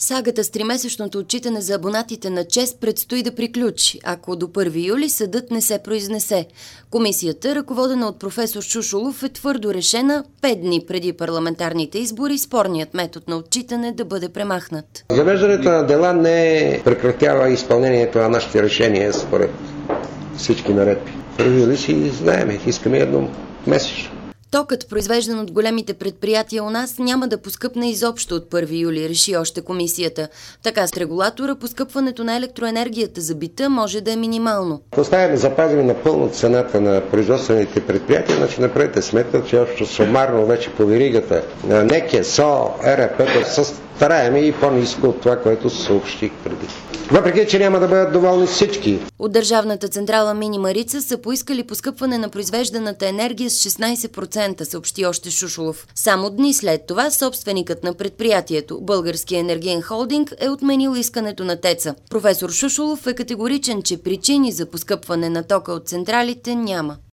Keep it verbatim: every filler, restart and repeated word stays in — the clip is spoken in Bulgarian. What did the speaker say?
Сагата с тримесечното отчитане за абонатите на ЧЕЗ предстои да приключи, ако до първи юли съдът не се произнесе. Комисията, ръководена от професор Шушулов, е твърдо решена пет дни преди парламентарните избори спорният метод на отчитане да бъде премахнат. Завеждането на дела не прекратява изпълнението на нашите решения според всички наредби. Първи юли си знаем, искаме едно месечно. Токът, произвеждан от големите предприятия у нас, няма да поскъпне изобщо от първи юли, реши още комисията. Така с регулатора поскъпването на електроенергията за бита може да е минимално. Оставяме да запазим напълно цената на производствените предприятия, значи направете сметка, че общо сумарно вече по веригата на НЕК, СО, ЕРП се стараем и по-ниско от това, което съобщих преди. Въпреки че няма да бъдат доволни всички. От държавната централа Мини Марица са поискали поскъпване на произвежданата енергия с шестнайсет процента, съобщи още Шушулов. Само дни след това собственикът на предприятието, Българския енергиен холдинг, е отменил искането на ТЕЦ-а. Професор Шушулов е категоричен, че причини за поскъпване на тока от централите няма.